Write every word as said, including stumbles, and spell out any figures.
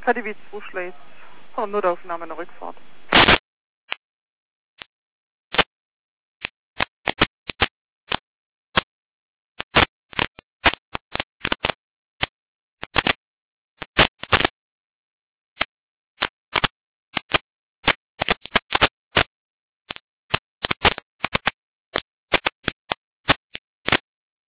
K D W zwei Schleiz, Notaufnahme in der Rückfahrt.